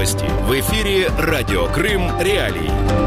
Новости. В эфире Радио Крым Реалии.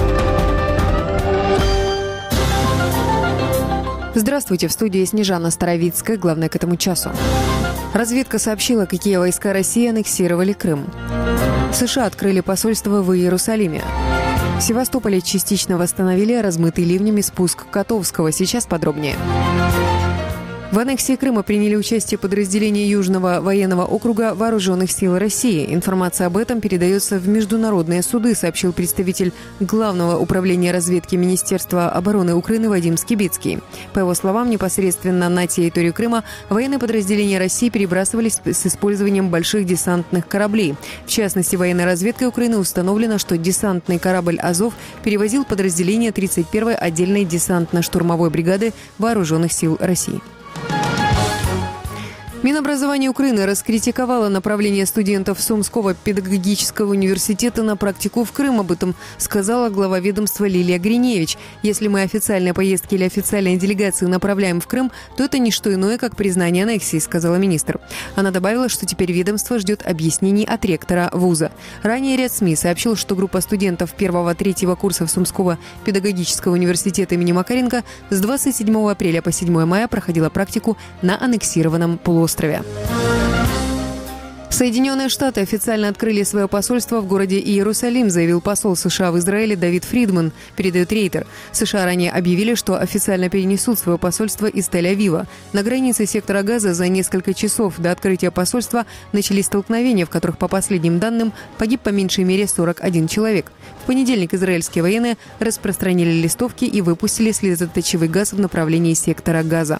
Здравствуйте, в студии Снежана Старовицкая. Главное к этому часу. Разведка сообщила, какие войска России аннексировали Крым. США открыли посольство в Иерусалиме. В Севастополе частично восстановили размытый ливнями спуск Котовского. Сейчас подробнее. В аннексии Крыма приняли участие подразделения Южного военного округа Вооруженных сил России. Информация об этом передается в международные суды, сообщил представитель Главного управления разведки Министерства обороны Украины Вадим Скибицкий. По его словам, непосредственно на территорию Крыма военные подразделения России перебрасывались с использованием больших десантных кораблей. В частности, военной разведкой Украины установлено, что десантный корабль «Азов» перевозил подразделение 31-й отдельной десантно-штурмовой бригады Вооруженных сил России. Минобразование Украины раскритиковало направление студентов Сумского педагогического университета на практику в Крым. Об этом сказала глава ведомства Лилия Гриневич. Если мы официальные поездки или официальные делегации направляем в Крым, то это не что иное, как признание аннексии, сказала министр. Она добавила, что теперь ведомство ждет объяснений от ректора вуза. Ранее ряд СМИ сообщил, что группа студентов 1-3 курсов Сумского педагогического университета имени Макаренко с 27 апреля по 7 мая проходила практику на аннексированном полуострове. Соединенные Штаты официально открыли свое посольство в городе Иерусалим, заявил посол США в Израиле Давид Фридман, передает Рейтер. США ранее объявили, что официально перенесут свое посольство из Тель-Авива. На границе сектора Газа за несколько часов до открытия посольства начались столкновения, в которых, по последним данным, погиб по меньшей мере 41 человек. В понедельник израильские военные распространили листовки и выпустили слезоточивый газ в направлении сектора Газа.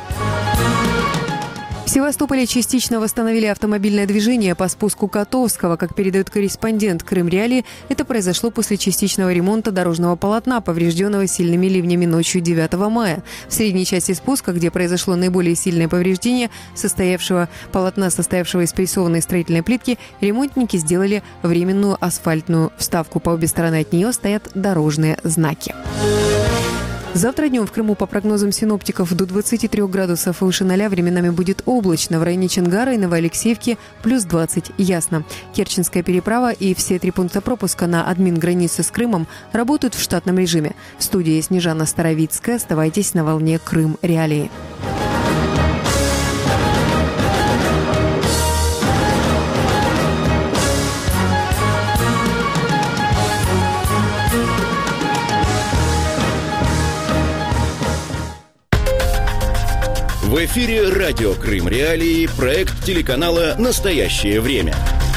В Севастополе частично восстановили автомобильное движение по спуску Котовского. Как передает корреспондент Крым Реалии, это произошло после частичного ремонта дорожного полотна, поврежденного сильными ливнями ночью 9 мая. В средней части спуска, где произошло наиболее сильное повреждение полотна, состоявшего из прессованной строительной плитки, ремонтники сделали временную асфальтную вставку. По обе стороны от нее стоят дорожные знаки. Завтра днем в Крыму, по прогнозам синоптиков, до 23 градусов выше 0 временами будет облачно. В районе Чонгара и Новоалексеевки плюс 20, ясно. Керченская переправа и все 3 пункта пропуска на админ-границе с Крымом работают в штатном режиме. В студии Снежана Старовицкая. Оставайтесь на волне Крым Реалии. В эфире Радио Крым Реалии, проект телеканала «Настоящее время».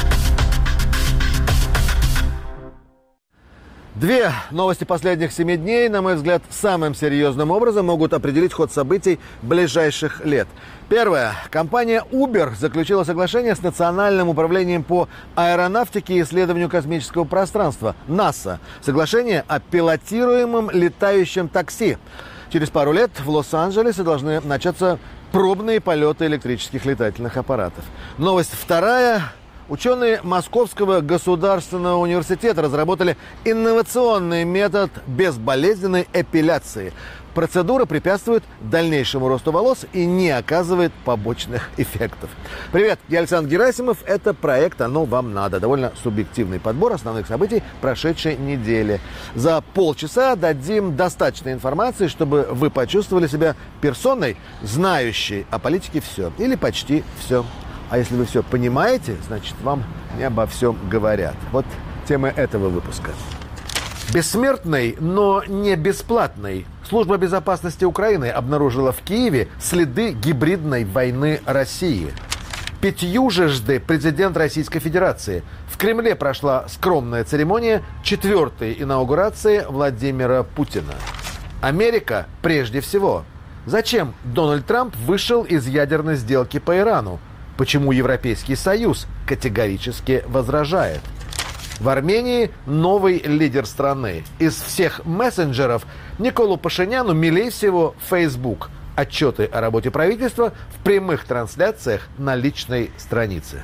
Две новости последних 7 дней, на мой взгляд, самым серьезным образом могут определить ход событий ближайших лет. Первое. Компания Uber заключила соглашение с Национальным управлением по аэронавтике и исследованию космического пространства НАСА. Соглашение о пилотируемом летающем такси. Через пару лет в Лос-Анджелесе должны начаться пробные полеты электрических летательных аппаратов. Новость вторая. Ученые Московского государственного университета разработали инновационный метод безболезненной эпиляции. Процедура препятствует дальнейшему росту волос и не оказывает побочных эффектов. Привет, я Александр Герасимов. Это проект «Оно вам надо». Довольно субъективный подбор основных событий прошедшей недели. За полчаса дадим достаточно информации, чтобы вы почувствовали себя персоной, знающей о политике все или почти все. А если вы все понимаете, значит, вам не обо всем говорят. Вот тема этого выпуска. Бессмертный, но не бесплатный. Служба безопасности Украины обнаружила в Киеве следы гибридной войны России. Пятьюжды президент Российской Федерации. В Кремле прошла скромная церемония 4-й инаугурации Владимира Путина. Америка прежде всего. Зачем Дональд Трамп вышел из ядерной сделки по Ирану? Почему Европейский Союз категорически возражает? В Армении новый лидер страны. Из всех мессенджеров Николу Пашиняну милей всего Facebook. Отчеты о работе правительства в прямых трансляциях на личной странице.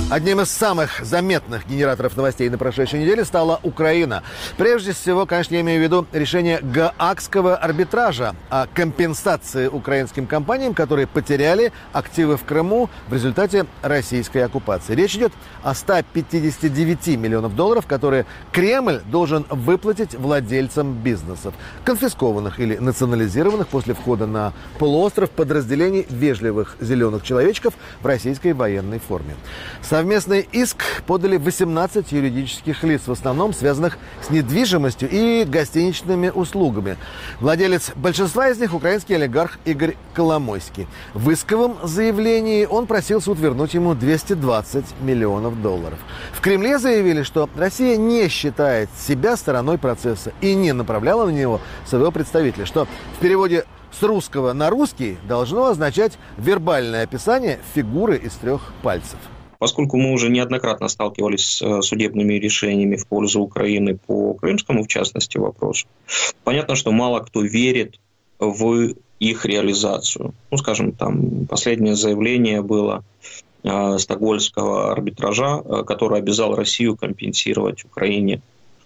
Одним из самых заметных генераторов новостей на прошедшей неделе стала Украина. Прежде всего, конечно, я имею в виду решение Гаагского арбитража о компенсации украинским компаниям, которые потеряли активы в Крыму в результате российской оккупации. Речь идет о 159 миллионов долларов, которые Кремль должен выплатить владельцам бизнесов, конфискованных или национализированных после входа на полуостров подразделений вежливых зеленых человечков в российской военной форме. Совместный иск подали 18 юридических лиц, в основном связанных с недвижимостью и гостиничными услугами. Владелец большинства из них – украинский олигарх Игорь Коломойский. В исковом заявлении он просил суд вернуть ему 220 миллионов долларов. В Кремле заявили, что Россия не считает себя стороной процесса и не направляла на него своего представителя, что в переводе с русского на русский должно означать вербальное описание фигуры из 3 пальцев. Поскольку мы уже неоднократно сталкивались с судебными решениями в пользу Украины по крымскому, в частности, вопросу, понятно, что мало кто верит в их реализацию. Скажем, там последнее заявление было Стокгольмского арбитража, который обязал Россию компенсировать Украине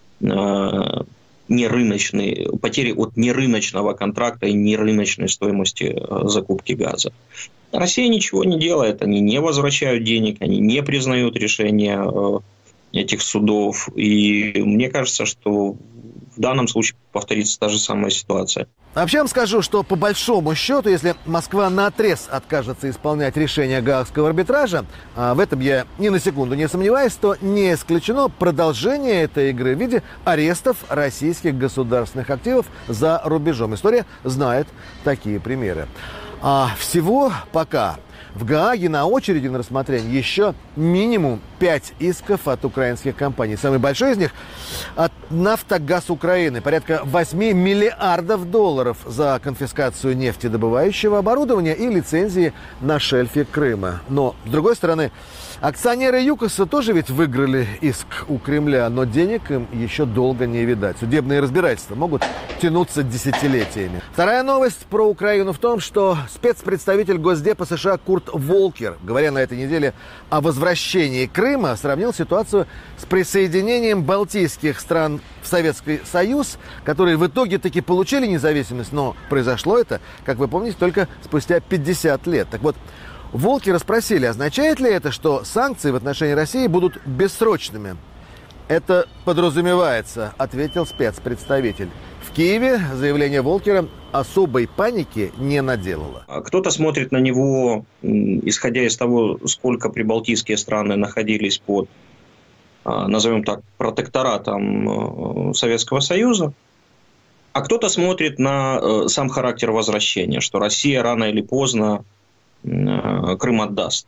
потери от нерыночного контракта и нерыночной стоимости закупки газа. Россия ничего не делает, они не возвращают денег, они не признают решения этих судов. И мне кажется, что в данном случае повторится та же самая ситуация. Вообще вам скажу, что по большому счету, если Москва наотрез откажется исполнять решение Гаагского арбитража, в этом я ни на секунду не сомневаюсь, то не исключено продолжение этой игры в виде арестов российских государственных активов за рубежом. История знает такие примеры. А всего пока в Гааге на очереди на рассмотрение еще минимум 5 исков от украинских компаний. Самый большой из них от «Нафтогаз Украины». Порядка 8 миллиардов долларов за конфискацию нефтедобывающего оборудования и лицензии на шельфе Крыма. Но, с другой стороны, акционеры ЮКОСа тоже ведь выиграли иск у Кремля, но денег им еще долго не видать. Судебные разбирательства могут тянуться десятилетиями. Вторая новость про Украину в том, что спецпредставитель Госдепа США Курт Волкер, говоря на этой неделе о возвращении Крыма, сравнил ситуацию с присоединением балтийских стран в Советский Союз, которые в итоге таки получили независимость, но произошло это, как вы помните, только спустя 50 лет. Так вот, Волкера спросили, означает ли это, что санкции в отношении России будут бессрочными? Это подразумевается, ответил спецпредставитель. В Киеве заявление Волкера особой паники не наделало. Кто-то смотрит на него, исходя из того, сколько прибалтийские страны находились под, назовем так, протекторатом Советского Союза, а кто-то смотрит на сам характер возвращения, что Россия рано или поздно Крым отдаст.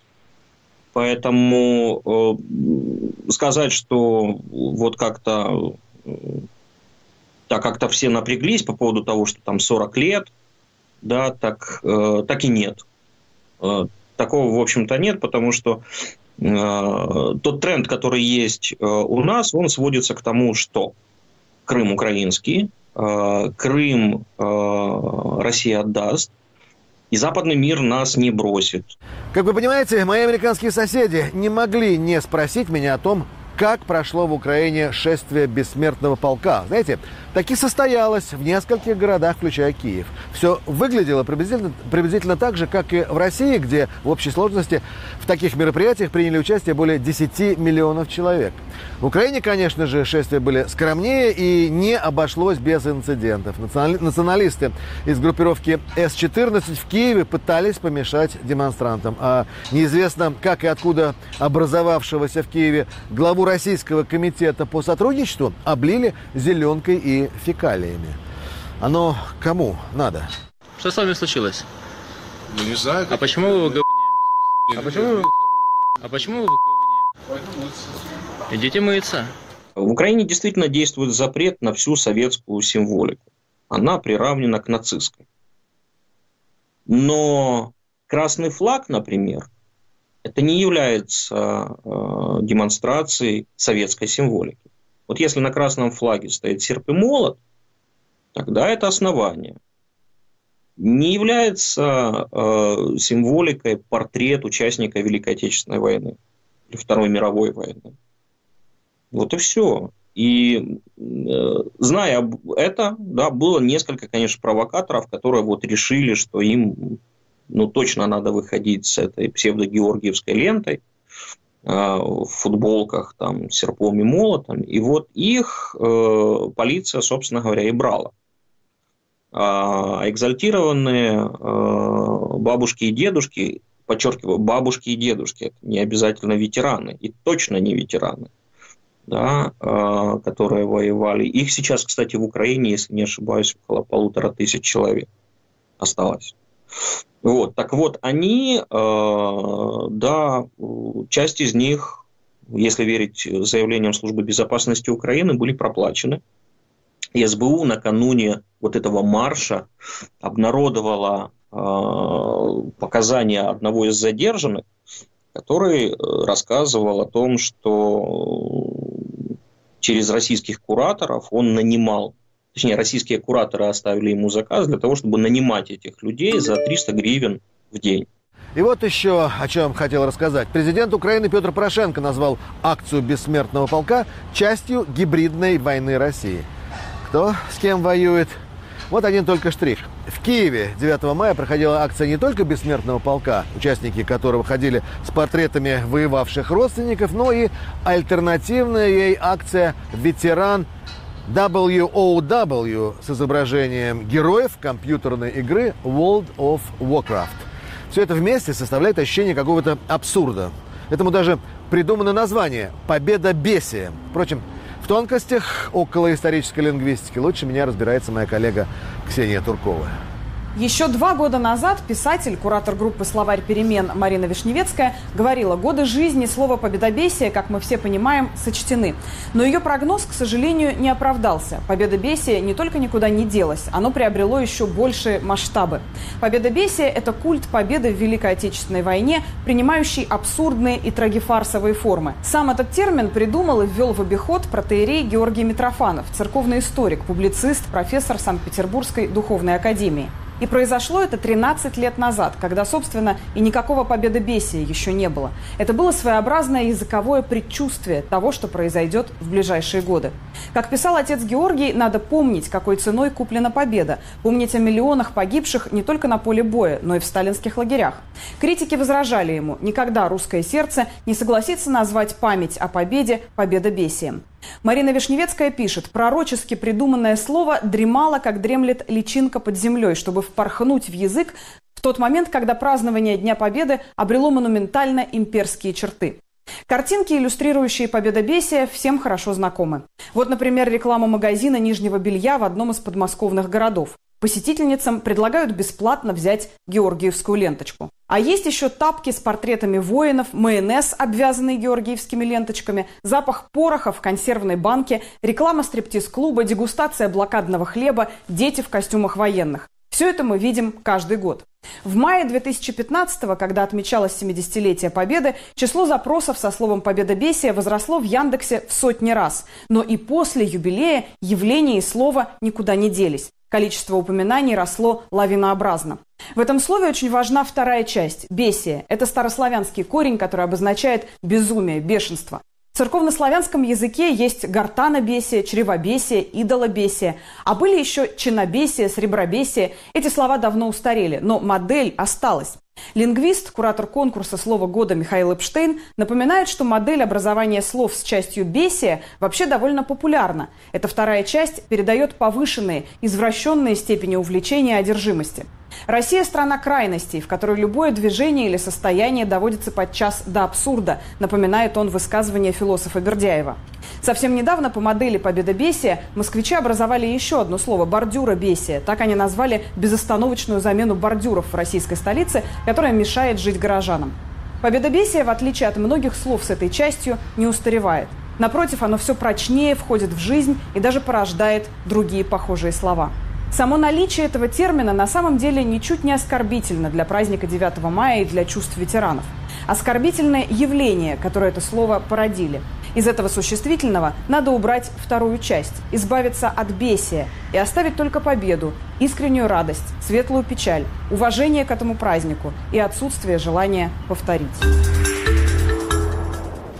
Поэтому сказать, что вот как-то все напряглись по поводу того, что там 40 лет, да, так и нет. Такого, в общем-то, нет, потому что тот тренд, который есть у нас, он сводится к тому, что Крым украинский, Крым Россия отдаст, и западный мир нас не бросит. Как вы понимаете, мои американские соседи не могли не спросить меня о том, как прошло в Украине шествие бессмертного полка. Знаете, таки состоялось в нескольких городах, включая Киев. Все выглядело приблизительно так же, как и в России, где в общей сложности в таких мероприятиях приняли участие более 10 миллионов человек. В Украине, конечно же, шествия были скромнее и не обошлось без инцидентов. Националисты из группировки С-14 в Киеве пытались помешать демонстрантам. А неизвестно, как и откуда образовавшегося в Киеве главу Российского комитета по сотрудничеству облили зеленкой и фекалиями. Оно кому надо? Что с вами случилось? Ну, не знаю. А почему вы в говне? А почему вы в говне? Идите мыться. В Украине действительно действует запрет на всю советскую символику. Она приравнена к нацистской. Но красный флаг, например, это не является демонстрацией советской символики. Вот если на красном флаге стоит серп и молот, тогда это основание. Не является символикой портрет участника Великой Отечественной войны. после Второй мировой войны. Вот и все. И зная это, да, было несколько, конечно, провокаторов, которые вот решили, что им точно надо выходить с этой псевдо-георгиевской лентой в футболках там, с серпом и молотом. И вот их полиция, собственно говоря, и брала. А экзальтированные бабушки и дедушки, подчеркиваю, бабушки и дедушки, это не обязательно ветераны, и точно не ветераны, да, которые воевали. Их сейчас, кстати, в Украине, если не ошибаюсь, около 1500 человек осталось. Вот, так вот, они, да, часть из них, если верить заявлениям Службы безопасности Украины, были проплачены. И СБУ накануне вот этого марша обнародовала показания одного из задержанных, который рассказывал о том, что через российских кураторов он нанимал, точнее, российские кураторы оставили ему заказ для того, чтобы нанимать этих людей за 300 гривен в день. И вот еще о чем хотел рассказать. Президент Украины Петр Порошенко назвал акцию «Бессмертного полка» частью гибридной войны России. Кто с кем воюет? Вот один только штрих. В Киеве 9 мая проходила акция не только «Бессмертного полка», участники которого ходили с портретами воевавших родственников, но и альтернативная ей акция «Ветеран WOW» с изображением героев компьютерной игры World of Warcraft. Все это вместе составляет ощущение какого-то абсурда. Этому даже придумано название «Победобесие». Впрочем, в тонкостях околоисторической лингвистики лучше меня разбирается моя коллега Ксения Туркова. Еще 2 года назад писатель, куратор группы «Словарь перемен» Марина Вишневецкая говорила: годы жизни слова «победобесие», как мы все понимаем, сочтены. Но ее прогноз, к сожалению, не оправдался. Победобесие не только никуда не делось, оно приобрело еще большие масштабы. Победобесие – это культ победы в Великой Отечественной войне, принимающий абсурдные и трагифарсовые формы. Сам этот термин придумал и ввел в обиход протоиерей Георгий Митрофанов, церковный историк, публицист, профессор Санкт-Петербургской духовной академии. И произошло это 13 лет назад, когда, собственно, и никакого победобесия еще не было. Это было своеобразное языковое предчувствие того, что произойдет в ближайшие годы. Как писал отец Георгий, надо помнить, какой ценой куплена победа. Помнить о миллионах погибших не только на поле боя, но и в сталинских лагерях. Критики возражали ему: никогда русское сердце не согласится назвать память о победе победобесием. Марина Вишневецкая пишет: пророчески придуманное слово дремало, как дремлет личинка под землей, чтобы впорхнуть в язык в тот момент, когда празднование Дня Победы обрело монументально имперские черты. Картинки, иллюстрирующие победобесие, всем хорошо знакомы. Вот, например, реклама магазина нижнего белья в одном из подмосковных городов. Посетительницам предлагают бесплатно взять георгиевскую ленточку. А есть еще тапки с портретами воинов, майонез, обвязанный георгиевскими ленточками, запах пороха в консервной банке, реклама стриптиз-клуба, дегустация блокадного хлеба, дети в костюмах военных. Все это мы видим каждый год. В мае 2015-го, когда отмечалось 70-летие Победы, число запросов со словом «победобесие» возросло в Яндексе в сотни раз. Но и после юбилея явление и слово никуда не делись. Количество упоминаний росло лавинообразно. В этом слове очень важна вторая часть – «бесие». Это старославянский корень, который обозначает безумие, бешенство. В церковнославянском языке есть гортанобесие, чревобесие, идолобесие. А были еще чинобесие, сребробесие. Эти слова давно устарели, но модель осталась. Лингвист, куратор конкурса «Слово года» Михаил Эпштейн напоминает, что модель образования слов с частью «бесия» вообще довольно популярна. Эта вторая часть передает повышенные, извращенные степени увлечения и одержимости. Россия – страна крайностей, в которой любое движение или состояние доводится подчас до абсурда, напоминает он высказывание философа Бердяева. Совсем недавно по модели победобесия москвичи образовали еще одно слово – бордюробесие. Так они назвали безостановочную замену бордюров в российской столице, которая мешает жить горожанам. Победобесие, в отличие от многих слов с этой частью, не устаревает. Напротив, оно все прочнее входит в жизнь и даже порождает другие похожие слова. Само наличие этого термина на самом деле ничуть не оскорбительно для праздника 9 мая и для чувств ветеранов. Оскорбительное явление, которое это слово породили. Из этого существительного надо убрать вторую часть, избавиться от бесия и оставить только победу, искреннюю радость, светлую печаль, уважение к этому празднику и отсутствие желания повторить.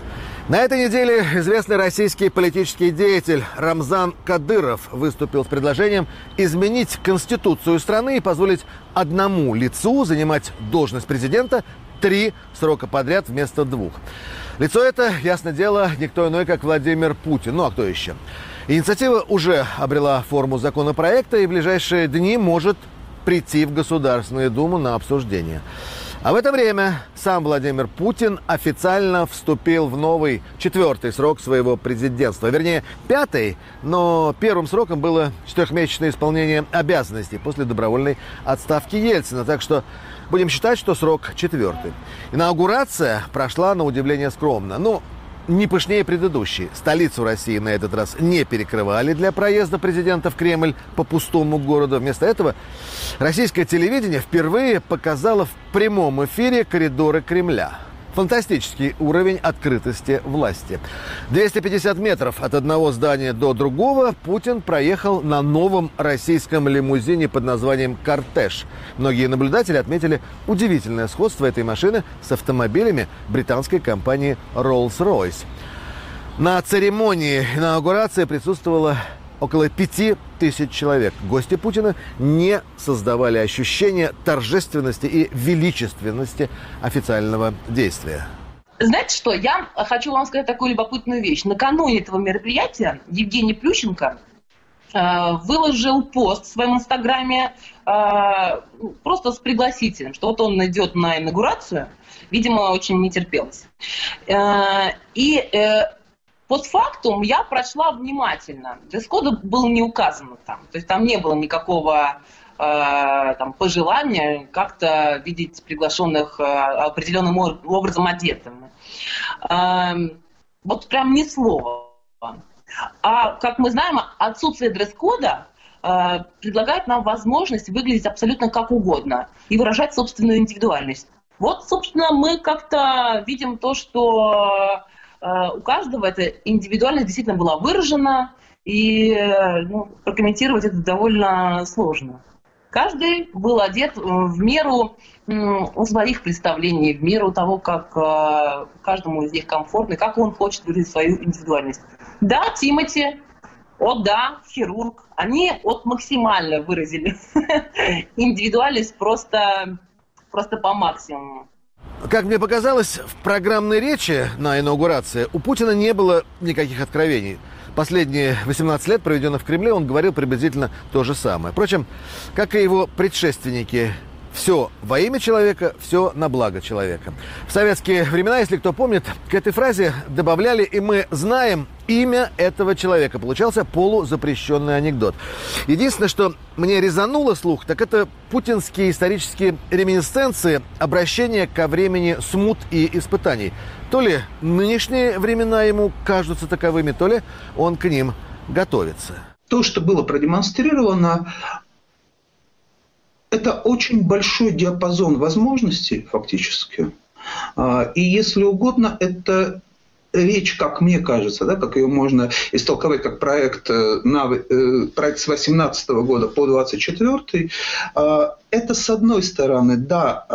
На этой неделе известный российский политический деятель Рамзан Кадыров выступил с предложением изменить Конституцию страны и позволить одному лицу занимать должность президента 3 срока подряд вместо 2. Лицо это, ясное дело, никто иной, как Владимир Путин. Ну а кто еще? Инициатива уже обрела форму законопроекта и в ближайшие дни может прийти в Государственную Думу на обсуждение. А в это время сам Владимир Путин официально вступил в новый 4-й срок своего президентства. Вернее, 5-й, но первым сроком было 4-месячное исполнение обязанностей после добровольной отставки Ельцина. Так что будем считать, что срок 4-й. Инаугурация прошла на удивление скромно. Ну, не пышнее предыдущей. Столицу России на этот раз не перекрывали для проезда президента в Кремль по пустому городу. Вместо этого российское телевидение впервые показало в прямом эфире коридоры Кремля. Фантастический уровень открытости власти. 250 метров от одного здания до другого Путин проехал на новом российском лимузине под названием «Кортеж». Многие наблюдатели отметили удивительное сходство этой машины с автомобилями британской компании Rolls-Royce. На церемонии инаугурации присутствовало около 5000 человек. Гости Путина не создавали ощущения торжественности и величественности официального действия. Знаете что, я хочу вам сказать такую любопытную вещь. Накануне этого мероприятия Евгений Плющенко выложил пост в своем инстаграме просто с пригласительным, что вот он идет на инаугурацию, видимо, очень не терпелось. Постфактум я прочла внимательно. Дресс-кода был не указан там. То есть там не было никакого пожелания как-то видеть приглашенных определенным образом одетыми. Вот прям ни слова. А, как мы знаем, отсутствие дресс-кода предлагает нам возможность выглядеть абсолютно как угодно и выражать собственную индивидуальность. Вот, собственно, мы как-то видим то, что у каждого эта индивидуальность действительно была выражена, и прокомментировать это довольно сложно. Каждый был одет в меру своих представлений, в меру того, как каждому из них комфортно, как он хочет выразить свою индивидуальность. Да, Тимати, хирург, они максимально выразили индивидуальность просто по максимуму. Как мне показалось, в программной речи на инаугурации у Путина не было никаких откровений. Последние 18 лет, проведенных в Кремле, он говорил приблизительно то же самое. Впрочем, как и его предшественники, все во имя человека, все на благо человека. В советские времена, если кто помнит, к этой фразе добавляли «и мы знаем имя этого человека». Получался полузапрещенный анекдот. Единственное, что мне резануло слух, так это путинские исторические реминисценции, обращения ко времени смут и испытаний. То ли нынешние времена ему кажутся таковыми, то ли он к ним готовится. То, что было продемонстрировано, это очень большой диапазон возможностей фактически. И если угодно, это речь, как мне кажется, как ее можно истолковать как проект с 2018 года по 2024, это с одной стороны,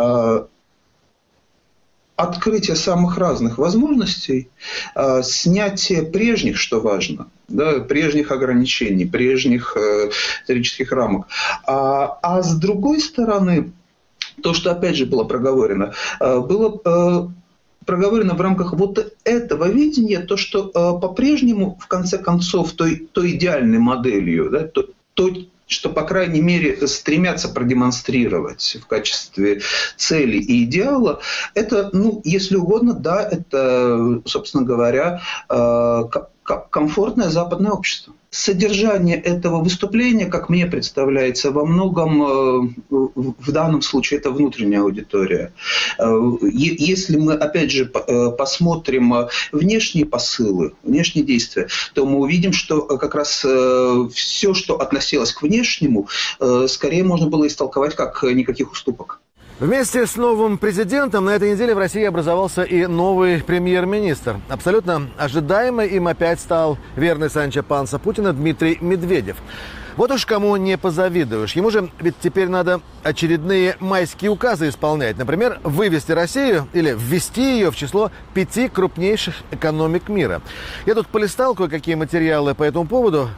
открытие самых разных возможностей, снятие прежних, что важно, прежних ограничений, прежних исторических рамок. А с другой стороны, то, что опять же было проговорено в рамках вот этого видения, то, что по-прежнему, в конце концов, той идеальной моделью, то, что, по крайней мере, стремятся продемонстрировать в качестве цели и идеала, это, если угодно, это, собственно говоря, комфортное западное общество. Содержание этого выступления, как мне представляется, во многом в данном случае это внутренняя аудитория. Если мы, опять же, посмотрим внешние посылы, внешние действия, то мы увидим, что как раз все, что относилось к внешнему, скорее можно было истолковать как никаких уступок. Вместе с новым президентом на этой неделе в России образовался и новый премьер-министр. Абсолютно ожидаемо им опять стал верный Санчо Панса Путина Дмитрий Медведев. Вот уж кому не позавидуешь. Ему же ведь теперь надо очередные майские указы исполнять. Например, вывести Россию или ввести ее в число 5 крупнейших экономик мира. Я тут полистал кое-какие материалы по этому поводу.